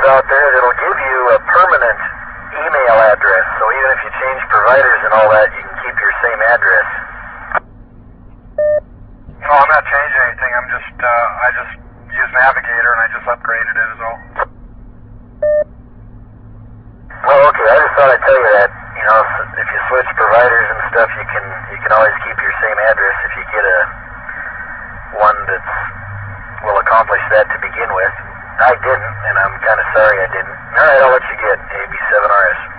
out there that'll give you a permanent email address. So even if you change providers and all that, you can keep your same address. No, I'm not changing anything. I just use Navigator and I just upgraded it is all. Well, okay, I just thought I'd tell you that, you know, if you switch providers and stuff, you can always keep your same address if you get one that will accomplish that to begin with. I didn't, and I'm kind of sorry I didn't. All right, I'll let you get AB7RS.